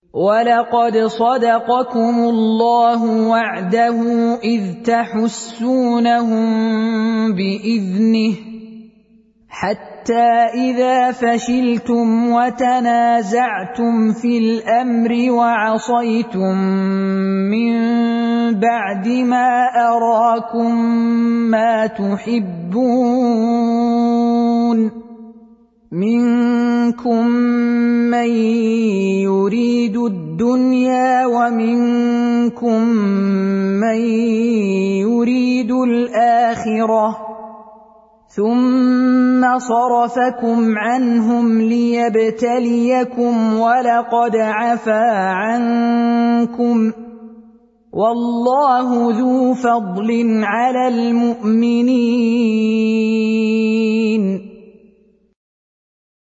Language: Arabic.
وَلَقَدْ صَدَقَكُمُ اللَّهُ وَعْدَهُ إِذْ تَحُسُّونَهُم بِإِذْنِهِ حَتَّىٰ إِذَا فَشِلْتُمْ وَتَنَازَعْتُمْ فِي الْأَمْرِ وَعَصَيْتُم مِّن بَعْدِ مَا أَرَاكُم مَّا تُحِبُّونَ مِنكُم مَّن يُرِيدُ الدُّنْيَا وَمِنكُم مَّن يُرِيدُ الْآخِرَةَ ثُمَّ صَرَفَكُمْ عَنْهُمْ لِيَبْتَلِيَكُمْ وَلَقَدْ عَفَا عَنكُمْ وَاللَّهُ ذُو فَضْلٍ عَلَى الْمُؤْمِنِينَ